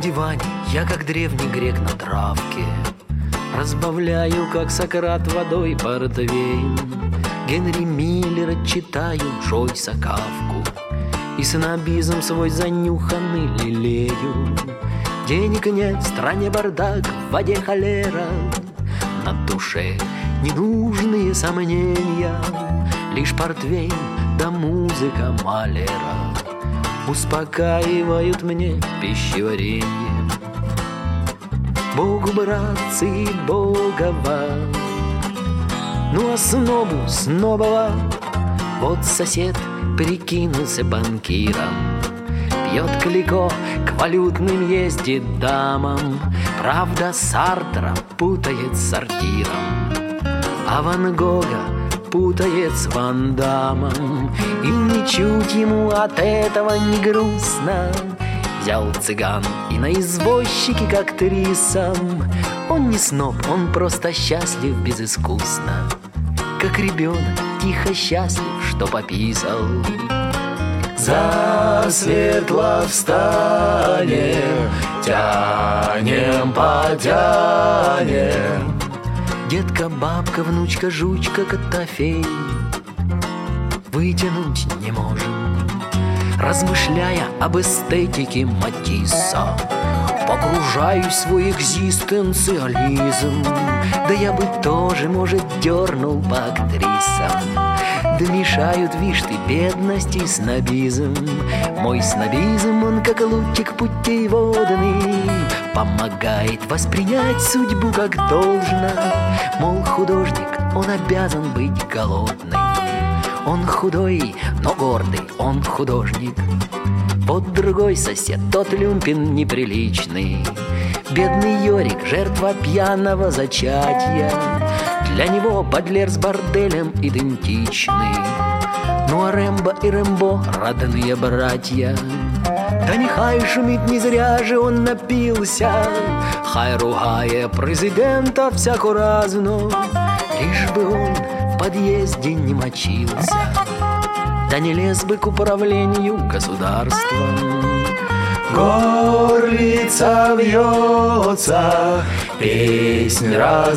диване я, как древний грек на травке, разбавляю, как Сократ, водой портвейн. Генри Миллера читаю, Джойса, Кафку, и снобизм свой занюханный лелею. Денег нет, в стране бардак, в воде холера, на душе ненужные сомнения. Лишь портвейн да музыка Малера успокаивают мне пищеварение. Богу, братцы, Богова, ну а снобу снобова. Вот сосед прикинулся банкиром, пьет клико, к валютным ездит дамам. Правда, Сартра путает с сортиром, а Ван Гога путает с Ван Дамом. И ничуть ему от этого не грустно. Взял цыган и на извозчике к актрисам. Он не сноб, он просто счастлив безыскусно, как ребенок тихо счастлив, что пописал. Засветло встанем, тянем, потянем. Детка, бабка, внучка, жучка, Котофей вытянуть не можем. Размышляя об эстетике Матисса, погружаюсь в свой экзистенциализм. Да я бы тоже, может, дернул по актрисам. Да мешают, вишь ты, бедность и снобизм. Мой снобизм, он как лучик путеводный, помогает воспринять судьбу как должно. Мол, художник, он обязан быть голодный. Он худой, но гордый, он художник. Вот другой сосед, тот люмпин неприличный. Бедный Йорик, жертва пьяного зачатия. Для него Бадлер с борделем идентичны. Ну а Рэмбо и Рэмбо родные братья. Да нехай шумит, не зря же он напился. Хай ругає президента всяко разно, лишь бы он в подъезде не мочился, да не лез бы к управлению государством. Горлица вьется, песнь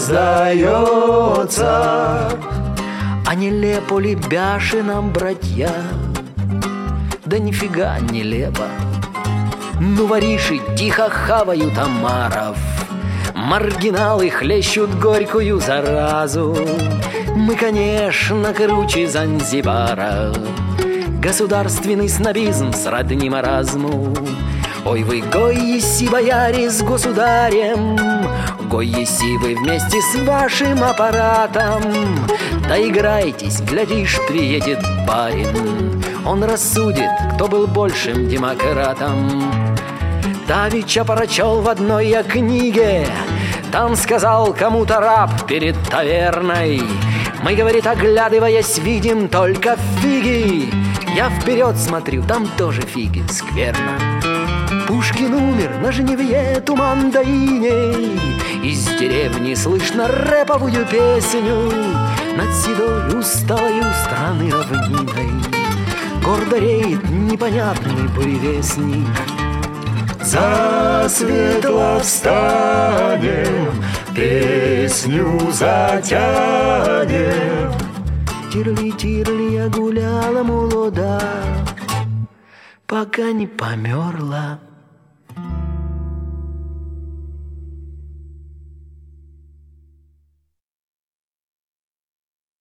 раздается. А нелепо ли бяши нам, братья? Да нифига нелепо. Ну, вориши тихо хавают омаров, маргиналы хлещут горькую заразу. Мы, конечно, круче Занзибара. Государственный снобизм сродни маразму. Ой, вы, гой-еси, бояре, с государем, гой-еси вы вместе с вашим аппаратом. Да играйтесь, глядишь, приедет барин, он рассудит, кто был большим демократом. Давеча прочел в одной я книге, там сказал кому-то раб перед таверной: мы, говорит, оглядываясь, видим только фиги. Я вперед смотрю, там тоже фиги, скверно. Пушкин умер на жнивье, туман да иней. Из деревни слышно рэповую песню над седой усталою страны равниной. Гордо реет непонятный буревестник. Засветло встанем, песню затянем. Тирли-тирли, я гуляла молода, пока не померла.